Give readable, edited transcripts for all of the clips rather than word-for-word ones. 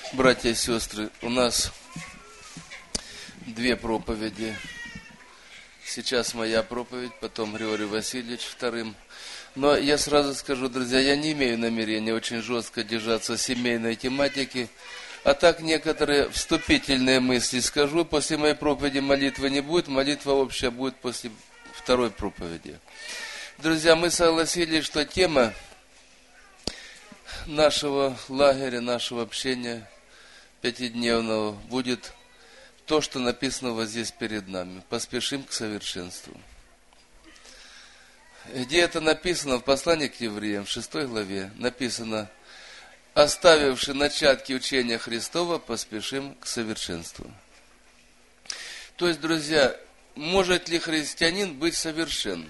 Братья и сестры, у нас две проповеди. Сейчас моя проповедь, потом Григорий Васильевич вторым. Но я сразу скажу, друзья, я не имею намерения очень жестко держаться семейной тематики, а так некоторые вступительные мысли скажу. После моей проповеди молитвы не будет, молитва общая будет после второй проповеди. Друзья, мы согласились, что тема нашего лагеря, нашего общения пятидневного будет то, что написано вот здесь перед нами. Поспешим к совершенству. Где это написано? В послании к евреям, в 6 главе, написано: оставивши начатки учения Христова, поспешим к совершенству. То есть, друзья, может ли христианин быть совершен?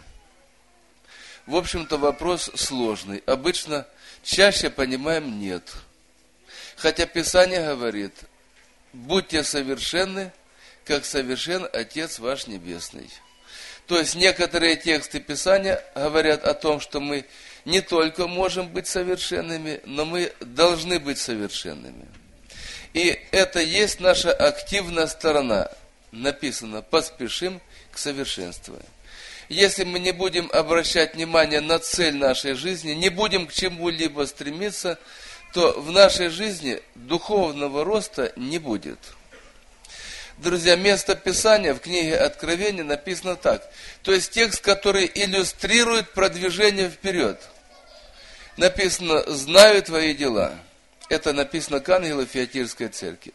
В общем-то, вопрос сложный. Обычно чаще понимаем нет. Хотя Писание говорит: будьте совершенны, как совершен Отец ваш Небесный. То есть некоторые тексты Писания говорят о том, что мы не только можем быть совершенными, но мы должны быть совершенными. И это есть наша активная сторона. Написано: поспешим к совершенству. Если мы не будем обращать внимание на цель нашей жизни, не будем к чему-либо стремиться, то в нашей жизни духовного роста не будет. Друзья, место Писания в книге Откровения написано так. То есть текст, который иллюстрирует продвижение вперед. Написано: знаю твои дела. Это написано к ангелу Фиатирской церкви.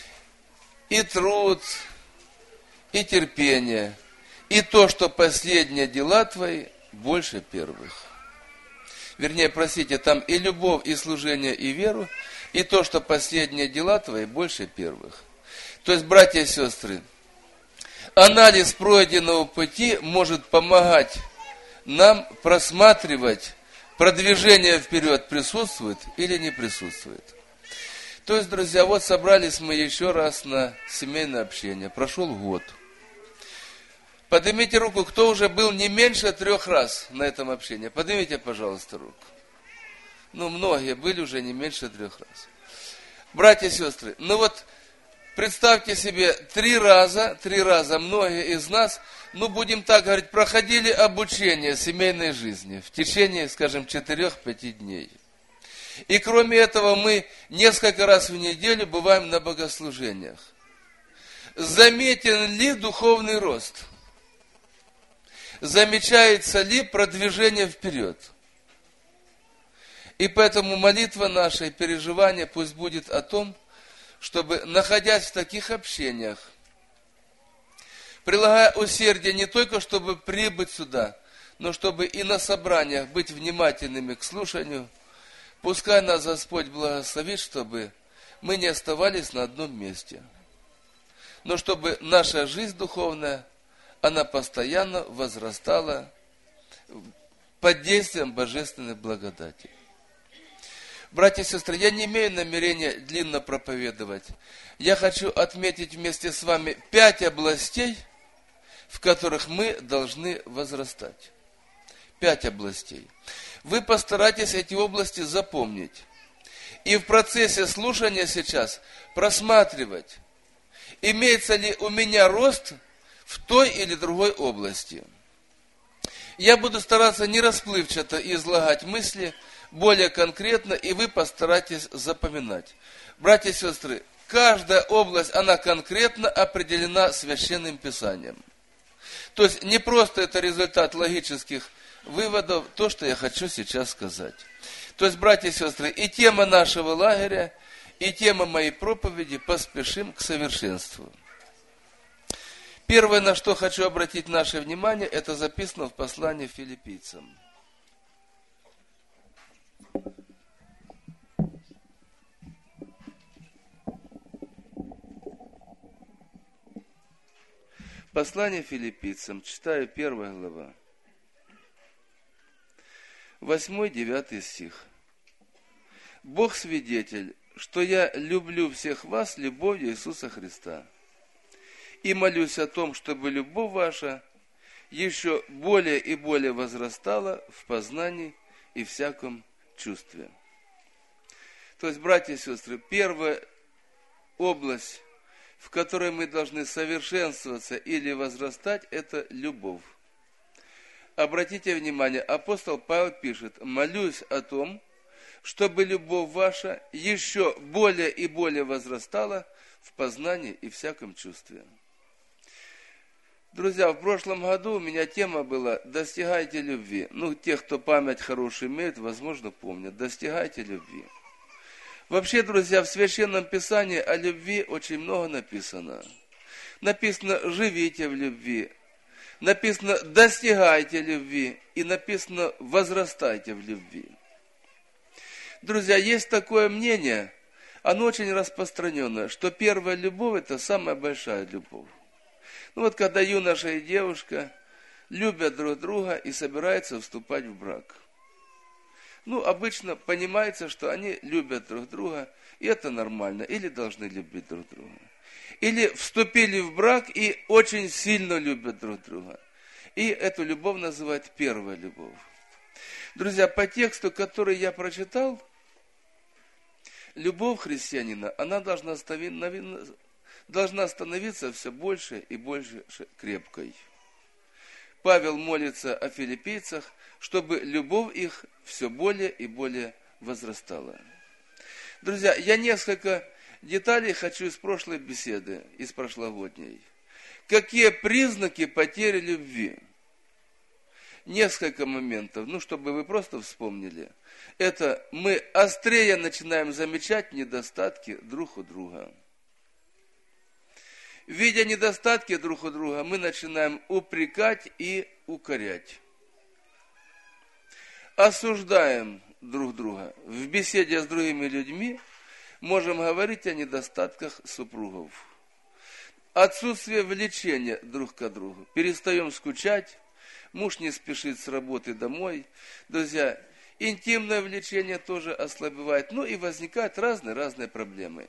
И труд, и терпение, и то, что последние дела твои больше первых. Вернее, простите, там и любовь, и служение, и веру, и то, что последние дела твои больше первых. То есть, братья и сестры, анализ пройденного пути может помогать нам просматривать, продвижение вперед присутствует или не присутствует. То есть, друзья, вот собрались мы еще раз на семейное общение. Прошел год. Поднимите руку, кто уже был не меньше 3 раз на этом общении. Поднимите, пожалуйста, руку. Многие были уже не меньше 3 раз. Братья и сестры, представьте себе, 3 раза многие из нас, будем так говорить, проходили обучение семейной жизни в течение, скажем, 4-5 дней. И кроме этого мы несколько раз в неделю бываем на богослужениях. Заметен ли духовный рост? Замечается ли продвижение вперед? И поэтому молитва наша и переживание пусть будет о том, чтобы, находясь в таких общениях, прилагая усердие не только, чтобы прибыть сюда, но чтобы и на собраниях быть внимательными к слушанию, пускай нас Господь благословит, чтобы мы не оставались на одном месте, но чтобы наша жизнь духовная, она постоянно возрастала под действием божественной благодати. Братья и сестры, я не имею намерения длинно проповедовать. Я хочу отметить вместе с вами 5 областей, в которых мы должны возрастать. 5 областей. Вы постарайтесь эти области запомнить. И в процессе слушания сейчас просматривать, имеется ли у меня рост в той или другой области. Я буду стараться не расплывчато излагать мысли, более конкретно, и вы постарайтесь запоминать. Братья и сестры, каждая область, она конкретно определена Священным Писанием. То есть не просто это результат логических выводов, то, что я хочу сейчас сказать. То есть, братья и сестры, и тема нашего лагеря, и тема моей проповеди «Поспешим к совершенству». Первое, на что хочу обратить наше внимание, это записано в послании Филиппийцам. Послание Филиппийцам, читаю 1 глава, 8-9 стих. «Бог свидетель, что я люблю всех вас любовью Иисуса Христа, и молюсь о том, чтобы любовь ваша еще более и более возрастала в познании и всяком чувстве». То есть, братья и сестры, первое, область, в которой мы должны совершенствоваться или возрастать, это любовь. Обратите внимание, апостол Павел пишет: «Молюсь о том, чтобы любовь ваша еще более и более возрастала в познании и всяком чувстве». Друзья, в прошлом году у меня тема была «Достигайте любви». Те, кто память хорошую имеют, возможно, помнят. «Достигайте любви». Вообще, друзья, в Священном Писании о любви очень много написано. Написано «Живите в любви». Написано «Достигайте любви». И написано «Возрастайте в любви». Друзья, есть такое мнение, оно очень распространенное, что первая любовь – это самая большая любовь. Когда юноша и девушка любят друг друга и собираются вступать в брак. Обычно понимается, что они любят друг друга, и это нормально, или должны любить друг друга. Или вступили в брак и очень сильно любят друг друга. И эту любовь называют первая любовь. Друзья, по тексту, который я прочитал, любовь христианина, она должна становиться все больше и больше крепкой. Павел молится о филиппийцах, чтобы любовь их все более и более возрастала. Друзья, я несколько деталей хочу из прошлой беседы, из прошлогодней. Какие признаки потери любви? Несколько моментов, чтобы вы просто вспомнили. Это мы острее начинаем замечать недостатки друг у друга. Видя недостатки друг у друга, мы начинаем упрекать и укорять. Осуждаем друг друга. В беседе с другими людьми можем говорить о недостатках супругов. Отсутствие влечения друг к другу. Перестаем скучать, муж не спешит с работы домой. Друзья, интимное влечение тоже ослабевает. И возникают разные проблемы.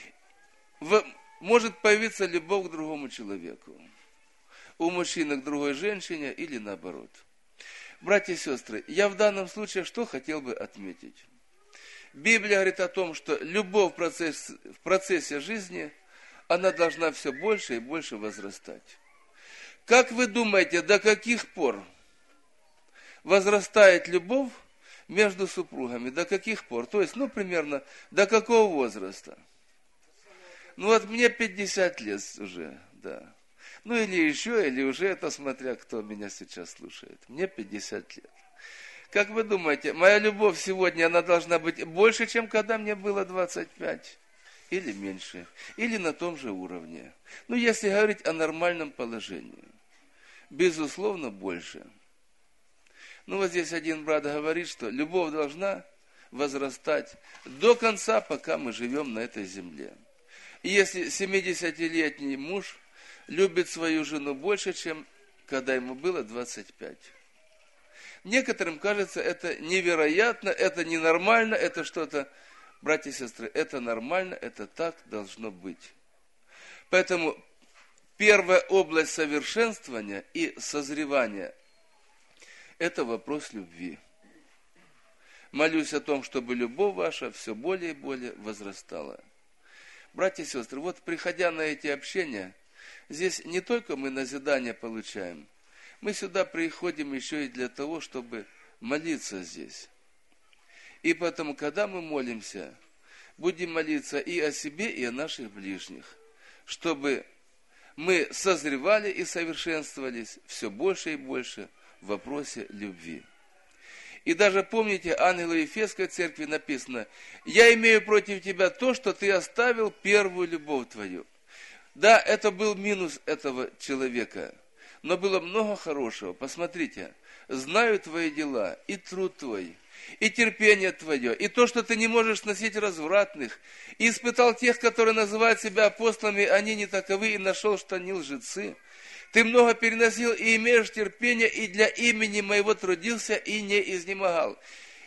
Может появиться любовь к другому человеку. У мужчины к другой женщине или наоборот. Братья и сестры, я в данном случае что хотел бы отметить? Библия говорит о том, что любовь в процессе жизни, она должна все больше и больше возрастать. Как вы думаете, до каких пор возрастает любовь между супругами? До каких пор? То есть, примерно, до какого возраста? Мне 50 лет уже, да. Или уже, это смотря кто меня сейчас слушает. Мне 50 лет. Как вы думаете, моя любовь сегодня, она должна быть больше, чем когда мне было 25? Или меньше? Или на том же уровне? Если говорить о нормальном положении. Безусловно, больше. Здесь один брат говорит, что любовь должна возрастать до конца, пока мы живем на этой земле. И если 70-летний муж любит свою жену больше, чем когда ему было 25. Некоторым кажется это невероятно, это ненормально, это что-то, братья и сестры, это нормально, это так должно быть. Поэтому первая область совершенствования и созревания – это вопрос любви. Молюсь о том, чтобы любовь ваша все более и более возрастала. Братья и сестры, приходя на эти общения, здесь не только мы назидание получаем, мы сюда приходим еще и для того, чтобы молиться здесь. И поэтому, когда мы молимся, будем молиться и о себе, и о наших ближних, чтобы мы созревали и совершенствовались все больше и больше в вопросе любви. И даже помните, ангелу Ефесской церкви написано: «Я имею против тебя то, что ты оставил первую любовь твою». Да, это был минус этого человека, но было много хорошего. Посмотрите, знаю твои дела, и труд твой, и терпение твое, и то, что ты не можешь носить развратных, и испытал тех, которые называют себя апостолами, они не таковы, и нашел, что они лжецы. Ты много переносил и имеешь терпение, и для имени моего трудился и не изнемогал.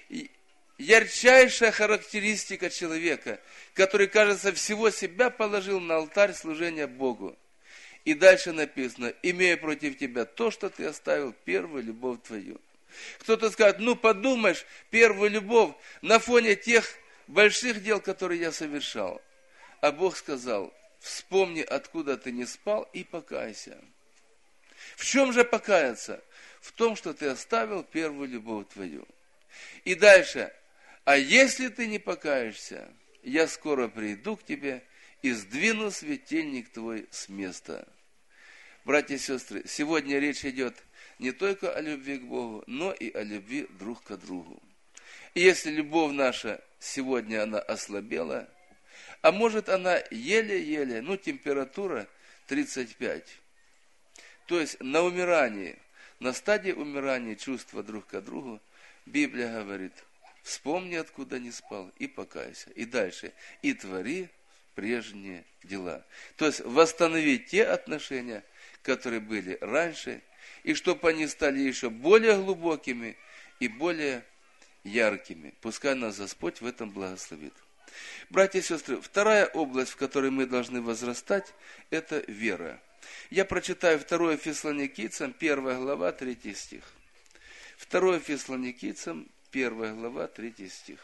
Ярчайшая характеристика человека, который, кажется, всего себя положил на алтарь служения Богу. И дальше написано: имея против тебя то, что ты оставил первую любовь твою. Кто-то скажет: подумаешь, первую любовь на фоне тех больших дел, которые я совершал. А Бог сказал: вспомни, откуда ты не спал, и покайся. В чем же покаяться? В том, что ты оставил первую любовь твою. И дальше: а если ты не покаешься, я скоро приду к тебе и сдвину светильник твой с места. Братья и сестры, сегодня речь идет не только о любви к Богу, но и о любви друг к другу. И если любовь наша сегодня она ослабела, а может она еле-еле, температура 35, то есть на умирании, на стадии умирания чувства друг к другу, Библия говорит: вспомни, откуда не спал, и покайся. И дальше: и твори прежние дела. То есть восстановить те отношения, которые были раньше, и чтобы они стали еще более глубокими и более яркими. Пускай нас Господь в этом благословит. Братья и сестры, вторая область, в которой мы должны возрастать, это вера. Я прочитаю 2 Фессалоникийцам, 1 глава, 3 стих. 2 Фессалоникийцам, 1 глава, 3 стих.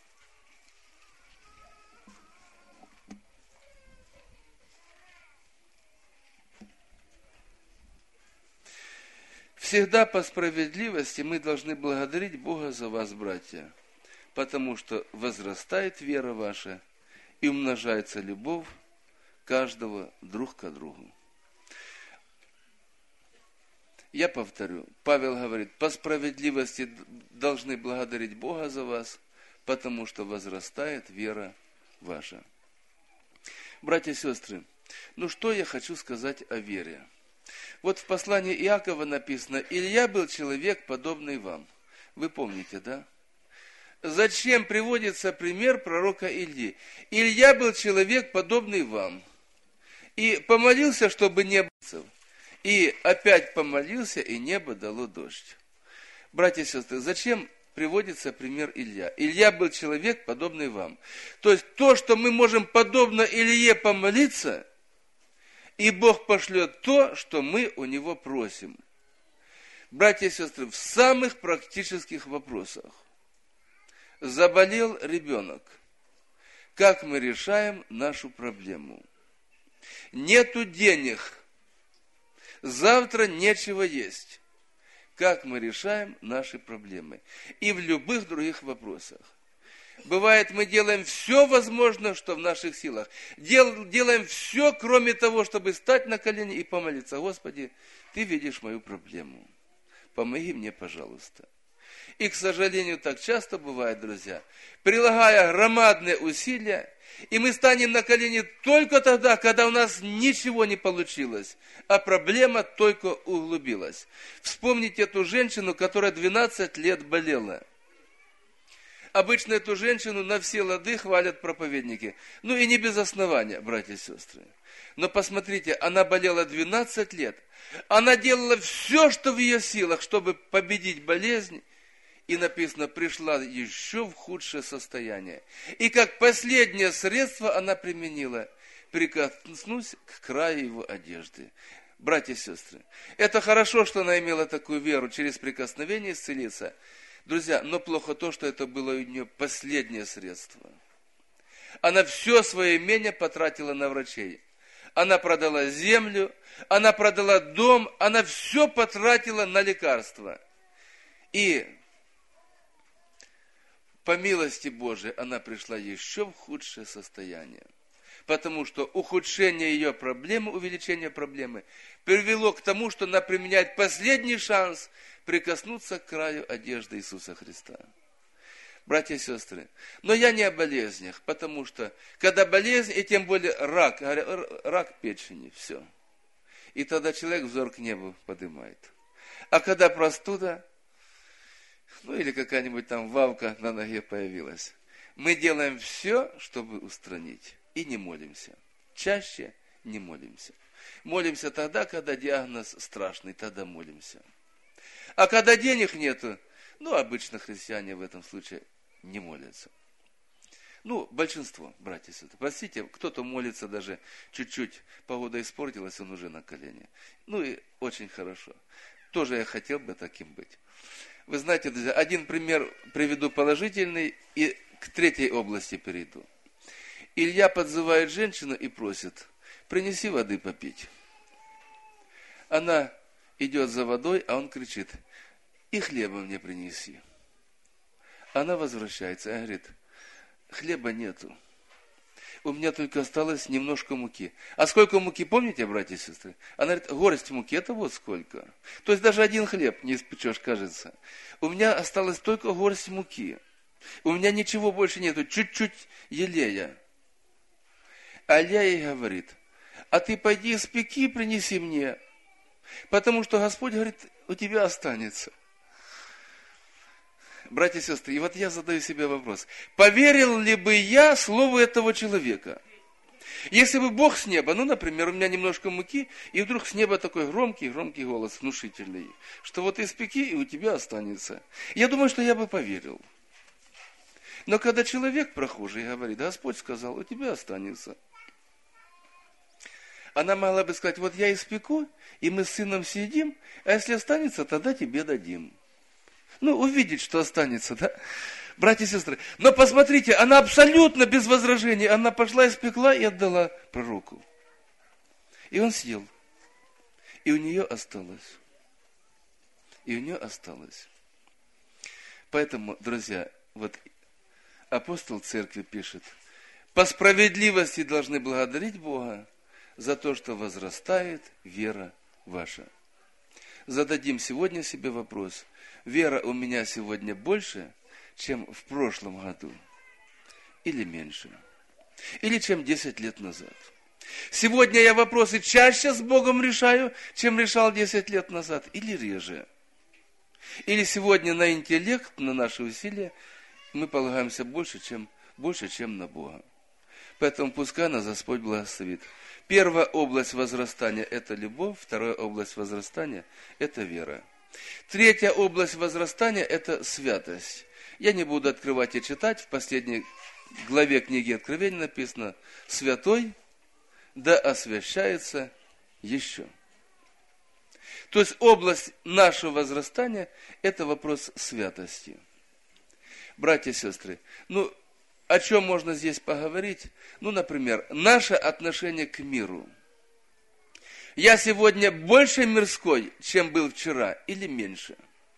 Всегда по справедливости мы должны благодарить Бога за вас, братья, потому что возрастает вера ваша и умножается любовь каждого друг к другу. Я повторю, Павел говорит: по справедливости должны благодарить Бога за вас, потому что возрастает вера ваша. Братья и сестры, что я хочу сказать о вере? Вот в послании Иакова написано: Илья был человек, подобный вам. Вы помните, да? Зачем приводится пример пророка Ильи? Илья был человек, подобный вам. И помолился, чтобы не было. И опять помолился, и небо дало дождь. Братья и сестры, зачем приводится пример Илья? Илья был человек, подобный вам. То есть то, что мы можем подобно Илье помолиться, и Бог пошлет то, что мы у Него просим. Братья и сестры, в самых практических вопросах. Заболел ребенок. Как мы решаем нашу проблему? Нету денег. Завтра нечего есть. Как мы решаем наши проблемы? И в любых других вопросах. Бывает, мы делаем все возможное, что в наших силах. Делаем все, кроме того, чтобы стать на колени и помолиться: Господи, Ты видишь мою проблему. Помоги мне, пожалуйста. И, к сожалению, так часто бывает, друзья, прилагая громадные усилия, и мы станем на колени только тогда, когда у нас ничего не получилось, а проблема только углубилась. Вспомните эту женщину, которая 12 лет болела. Обычно эту женщину на все лады хвалят проповедники. И не без основания, братья и сестры. Но посмотрите, она болела 12 лет. Она делала все, что в ее силах, чтобы победить болезнь. И написано: пришла еще в худшее состояние. И как последнее средство она применила: прикоснусь к краю его одежды. Братья и сестры, это хорошо, что она имела такую веру, через прикосновение исцелиться. Друзья, но плохо то, что это было у нее последнее средство. Она все свое имение потратила на врачей. Она продала землю, она продала дом, она все потратила на лекарства. И по милости Божией она пришла еще в худшее состояние. Потому что ухудшение ее проблемы, увеличение проблемы привело к тому, что она применяет последний шанс прикоснуться к краю одежды Иисуса Христа. Братья и сестры, но я не о болезнях, потому что когда болезнь, и тем более рак печени, все. И тогда человек взор к небу поднимает. А когда простуда, или какая-нибудь там вавка на ноге появилась, мы делаем все, чтобы устранить, и не молимся. Чаще не молимся. Молимся тогда, когда диагноз страшный, тогда молимся. А когда денег нету, обычно христиане в этом случае не молятся. Большинство, братья и сестры. Простите, кто-то молится даже чуть-чуть, погода испортилась, он уже на колени. И очень хорошо. Тоже я хотел бы таким быть. Вы знаете, друзья, один пример приведу положительный, и к третьей области перейду. Илья подзывает женщину и просит: принеси воды попить. Она идет за водой, а он кричит: и хлеба мне принеси. Она возвращается и говорит: хлеба нету. У меня только осталось немножко муки. А сколько муки, помните, братья и сестры? Она говорит: горсть муки, это вот сколько. То есть даже один хлеб не испечешь, кажется. У меня осталось только горсть муки. У меня ничего больше нету, чуть-чуть елея. А Илья ей говорит: а ты пойди испеки и принеси мне, потому что Господь говорит, у тебя останется. Братья и сестры, и вот я задаю себе вопрос: поверил ли бы я слову этого человека? Если бы Бог с неба, ну, например, у меня немножко муки, и вдруг с неба такой громкий голос, внушительный, что вот испеки, и у тебя останется. Я думаю, что я бы поверил. Но когда человек прохожий говорит: Господь сказал, у тебя останется. Она могла бы сказать: вот я испеку, и мы с сыном съедим, а если останется, тогда тебе дадим. Ну, увидеть, что останется, да? Братья и сестры. Но посмотрите, она абсолютно без возражений. Она пошла, испекла и отдала пророку. И он съел. И у нее осталось. И у нее осталось. Поэтому, друзья, вот апостол церкви пишет: по справедливости должны благодарить Бога за то, что возрастает вера ваша. Зададим сегодня себе вопрос: вера у меня сегодня больше, чем в прошлом году? Или меньше? Или чем 10 лет назад? Сегодня я вопросы чаще с Богом решаю, чем решал 10 лет назад? Или реже? Или сегодня на интеллект, на наши усилия мы полагаемся больше, чем на Бога? Поэтому пускай нас Господь благословит. Первая область возрастания – это любовь. Вторая область возрастания – это вера. Третья область возрастания – это святость. Я не буду открывать и читать. В последней главе книги Откровения написано: «Святой да освящается еще». То есть область нашего возрастания – это вопрос святости. Братья и сестры, о чем можно здесь поговорить? Например, наше отношение к миру. Я сегодня больше мирской, чем был вчера, или меньше?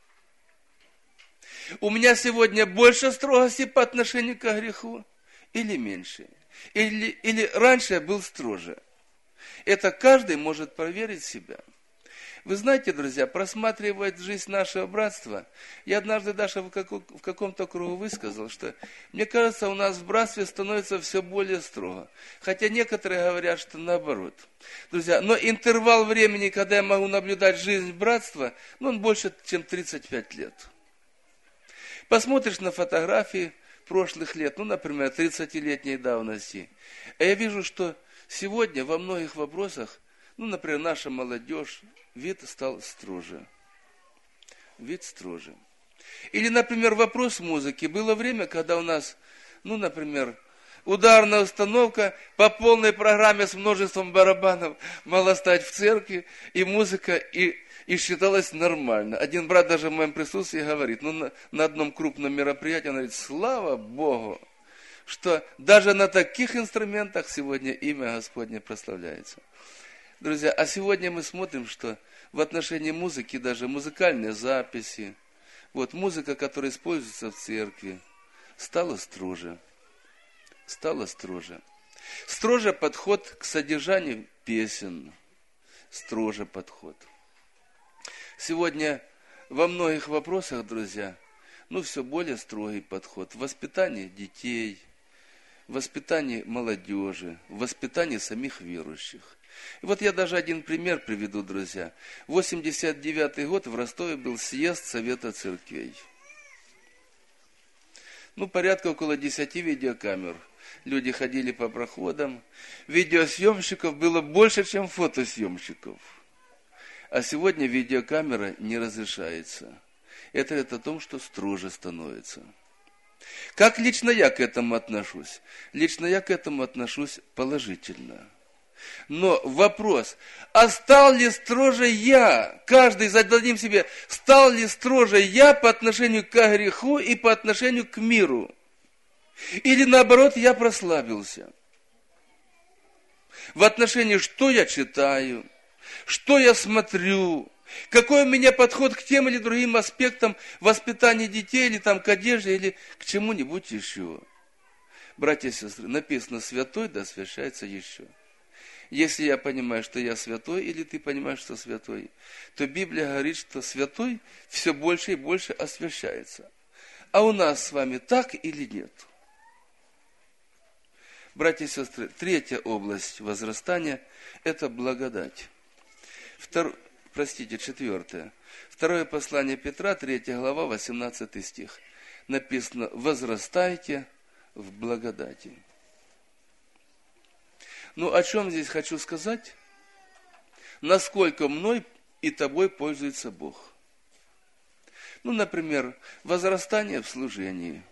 У меня сегодня больше строгости по отношению к греху, или меньше? Или раньше я был строже? Это каждый может проверить себя. Вы знаете, друзья, просматривая жизнь нашего братства, я однажды даже в каком-то кругу высказал, что, мне кажется, у нас в братстве становится все более строго. Хотя некоторые говорят, что наоборот. Друзья, но интервал времени, когда я могу наблюдать жизнь братства, он больше, чем 35 лет. Посмотришь на фотографии прошлых лет, например, 30-летней давности, и я вижу, что сегодня во многих вопросах, например, наша молодежь, вид стал строже. Вид строже. Или, например, вопрос музыки. Было время, когда у нас, например, ударная установка по полной программе с множеством барабанов могла стать в церкви, и музыка, и считалось нормально. Один брат даже в моем присутствии говорит, на одном крупном мероприятии, он говорит: слава Богу, что даже на таких инструментах сегодня имя Господне прославляется. Друзья, а сегодня мы смотрим, что в отношении музыки, даже музыкальные записи, музыка, которая используется в церкви, стала строже. Стала строже. Строже подход к содержанию песен. Строже подход. Сегодня во многих вопросах, друзья, все более строгий подход. В воспитании детей, в воспитании молодежи, в воспитании самих верующих. И я даже один пример приведу, друзья. 89-й год в Ростове был съезд Совета церквей. Порядка около 10 видеокамер. Люди ходили по проходам. Видеосъемщиков было больше, чем фотосъемщиков. А сегодня видеокамера не разрешается. Это говорит о том, что строже становится. Как лично я к этому отношусь? Лично я к этому отношусь положительно. Но вопрос: а стал ли строже я? Каждый зададим себе: стал ли строже я по отношению к греху и по отношению к миру? Или наоборот, я прослабился? в отношении, что я читаю, что я смотрю, какой у меня подход к тем или другим аспектам воспитания детей, или там к одежде, или к чему-нибудь еще. Братья и сестры, написано: святой да освящается еще. Если я понимаю, что я святой, или ты понимаешь, что святой, то Библия говорит, что святой все больше и больше освящается. А у нас с вами так или нет? Братья и сестры, третья область возрастания – это благодать. Четвертое. Второе послание Петра, 3 глава, 18 стих. Написано: возрастайте в благодати. Ну, о чем здесь хочу сказать? Насколько мной и тобой пользуется Бог. Ну, например, возрастание в служении.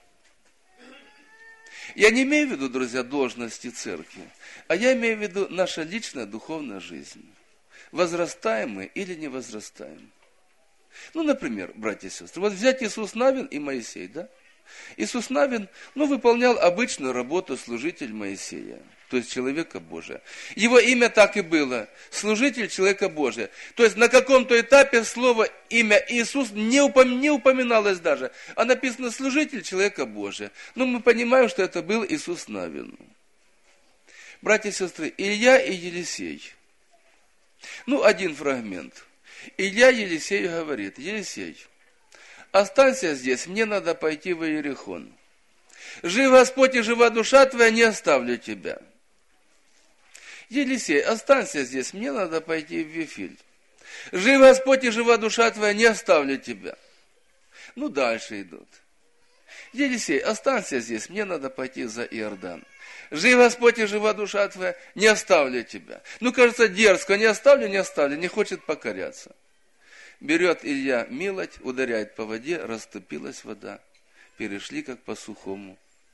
Я не имею в виду, друзья, должности церкви, а я имею в виду наша личная духовная жизнь. Возрастаем мы или не возрастаем? Ну, например, братья и сестры, вот взять Иисус Навин и Моисей, да? Иисус Навин, выполнял обычную работу служитель Моисея, то есть человека Божия. Его имя так и было, служитель человека Божия. То есть на каком-то этапе слово, имя Иисус не упоминалось даже, а написано служитель человека Божия. Но мы понимаем, что это был Иисус Навин. Братья и сестры, Илья и Елисей. Один фрагмент. Илья Елисею говорит: Елисей, останься здесь, мне надо пойти в Иерихон. Жив Господь и жива душа твоя, не оставлю тебя. Елисей, останься здесь, мне надо пойти в Вифиль. Жив Господь и жива душа твоя, не оставлю тебя. Дальше идут. Елисей, останься здесь, мне надо пойти за Иордан. Жив Господь и жива душа твоя, не оставлю тебя. Кажется, дерзко, не оставлю, не хочет покоряться. Берет Илья милоть, ударяет по воде, расступилась вода. Перешли как по сухому.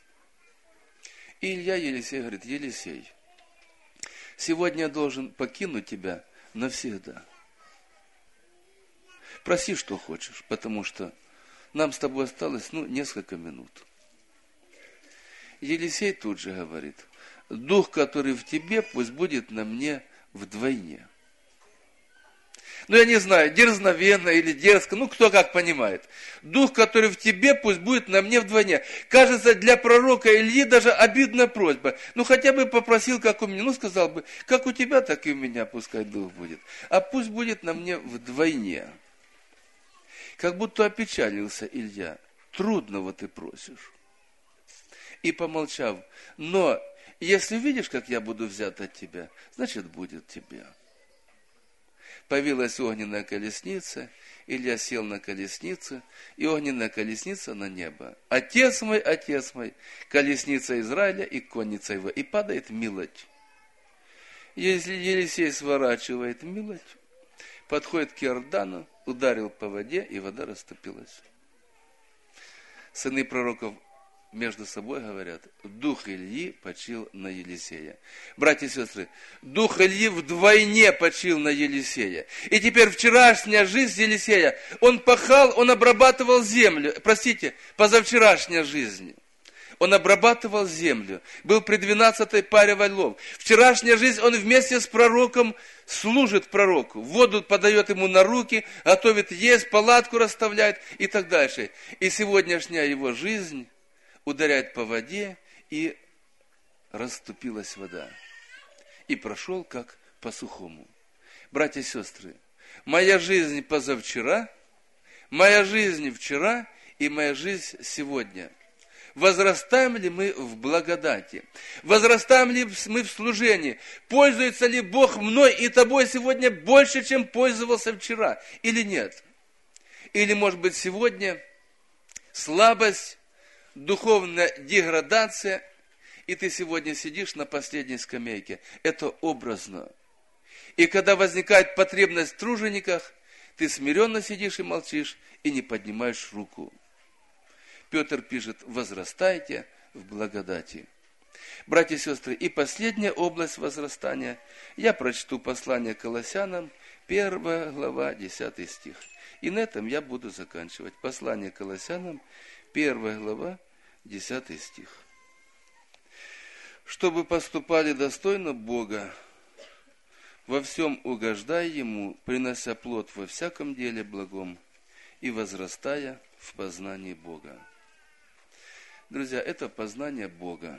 И Илья Елисей говорит: Елисей, сегодня я должен покинуть тебя навсегда. Проси, что хочешь, потому что нам с тобой осталось, несколько минут. Елисей тут же говорит: дух, который в тебе, пусть будет на мне вдвойне. Я не знаю, дерзновенно или дерзко, кто как понимает. Дух, который в тебе, пусть будет на мне вдвойне. Кажется, для пророка Ильи даже обидная просьба. Хотя бы попросил, как у меня. Сказал бы, как у тебя, так и у меня пускай дух будет. А пусть будет на мне вдвойне. Как будто опечалился Илья. Трудного ты просишь. И помолчав: но если видишь, как я буду взят от тебя, значит, будет тебе. Появилась огненная колесница, Илья сел на колесницу, и огненная колесница на небо. Отец мой, колесница Израиля и конница его. И падает милоть. Если Елисей сворачивает милоть, подходит к Иордану, ударил по воде, и вода расступилась. Сыны пророков между собой говорят: дух Ильи почил на Елисея. Братья и сестры, дух Ильи вдвойне почил на Елисея. И теперь вчерашняя жизнь Елисея, он пахал, он обрабатывал землю. Позавчерашняя жизнь. Он обрабатывал землю, был при 12-й паре валов. Вчерашняя жизнь, он вместе с пророком служит пророку. Воду подает ему на руки, готовит есть, палатку расставляет и так дальше. И сегодняшняя его жизнь ударяет по воде, и расступилась вода. И прошел как по сухому. Братья и сестры, моя жизнь позавчера, моя жизнь вчера и моя жизнь сегодня. Возрастаем ли мы в благодати? Возрастаем ли мы в служении? Пользуется ли Бог мной и тобой сегодня больше, чем пользовался вчера? Или нет? Или, может быть, сегодня слабость, духовная деградация, и ты сегодня сидишь на последней скамейке. Это образно. И когда возникает потребность в тружениках, ты смиренно сидишь и молчишь, и не поднимаешь руку. Петр пишет: возрастайте в благодати. Братья и сестры, и последняя область возрастания. Я прочту послание к Колоссянам, 1 глава, 10 стих. И на этом я буду заканчивать. Послание к Колоссянам, 1 глава, 10 стих. Чтобы поступали достойно Бога, во всем угождай Ему, принося плод во всяком деле благом и возрастая в познании Бога. Друзья, это познание Бога.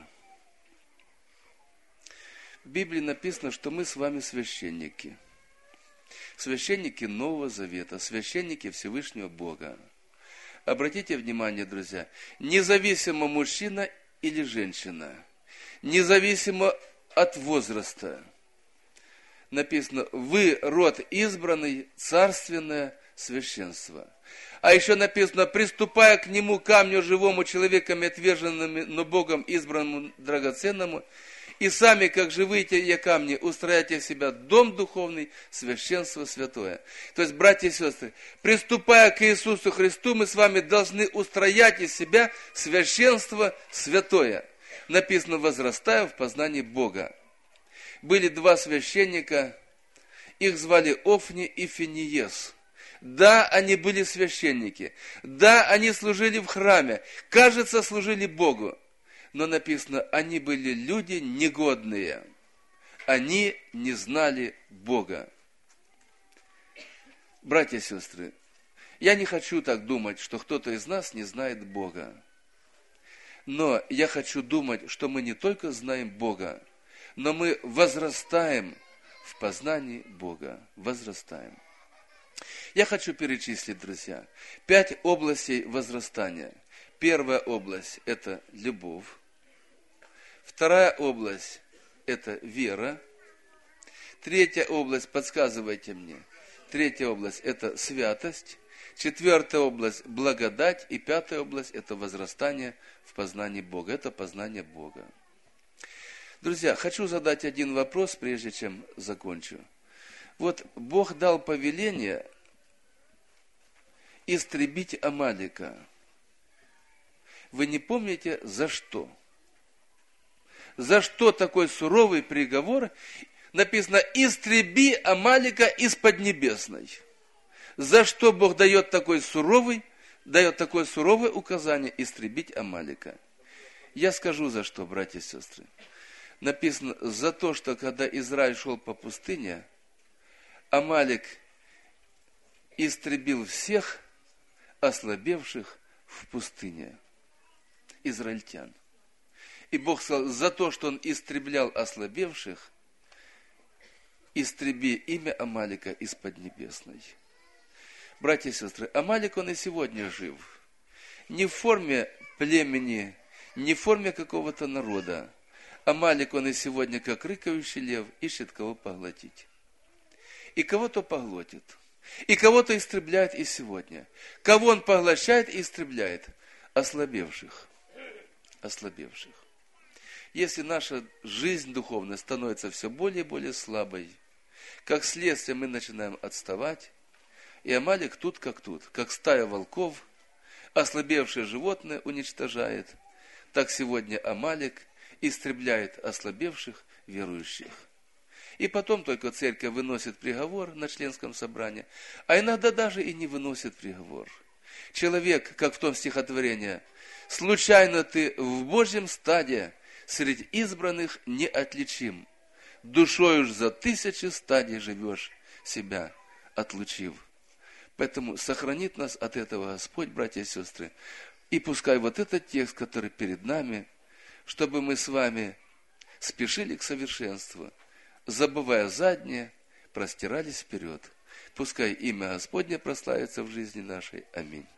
В Библии написано, что мы с вами священники. Священники Нового Завета, священники Всевышнего Бога. Обратите внимание, друзья, независимо мужчина или женщина, независимо от возраста, написано, вы род избранный, царственное священство. А еще написано, приступая к нему, камню живому, человеком отверженным, но Богом избранному, драгоценному, и сами, как живые те камни, устрояйте в себя дом духовный, священство святое. То есть, братья и сестры, приступая к Иисусу Христу, мы с вами должны устроять из себя священство святое. Написано, возрастая в познании Бога. Были два священника, их звали Офни и Финиес. Да, они были священники. Да, они служили в храме. Кажется, служили Богу. Но написано, они были люди негодные. Они не знали Бога. Братья и сестры, я не хочу так думать, что кто-то из нас не знает Бога. Но я хочу думать, что мы не только знаем Бога, но мы возрастаем в познании Бога. Возрастаем. Я хочу перечислить, друзья, 5 областей возрастания. Первая область – это любовь. Вторая область – это вера. Третья область, подсказывайте мне. Третья область – это святость. Четвертая область – благодать. И пятая область – это возрастание в познании Бога. Это познание Бога. Друзья, хочу задать один вопрос, прежде чем закончу. Вот Бог дал повеление истребить Амалика. Вы не помните, за что? За что такой суровый приговор? Написано, истреби Амалика из Поднебесной. За что Бог дает такое суровое указание истребить Амалика? Я скажу, за что, братья и сестры. Написано, за то, что когда Израиль шел по пустыне, Амалик истребил всех ослабевших в пустыне. Израильтян. И Бог сказал, за то, что Он истреблял ослабевших, истреби имя Амалика из Поднебесной. Братья и сестры, Амалик, он и сегодня жив. Не в форме племени, не в форме какого-то народа. Амалик, он и сегодня, как рыкающий лев, ищет кого поглотить. И кого-то поглотит. И кого-то истребляет и сегодня. Кого он поглощает и истребляет? Ослабевших. Ослабевших. Если наша жизнь духовная становится все более и более слабой, как следствие мы начинаем отставать, и Амалик тут, как стая волков, ослабевшее животное уничтожает, так сегодня Амалик истребляет ослабевших верующих. И потом только церковь выносит приговор на членском собрании, а иногда даже и не выносит приговор. Человек, как в том стихотворении, случайно ты в Божьем стаде среди избранных неотличим. Душой уж за 1000 стадий живешь, себя отлучив. Поэтому сохранит нас от этого Господь, братья и сестры. И пускай вот этот текст, который перед нами, чтобы мы с вами спешили к совершенству, забывая заднее, простирались вперед. Пускай имя Господне прославится в жизни нашей. Аминь.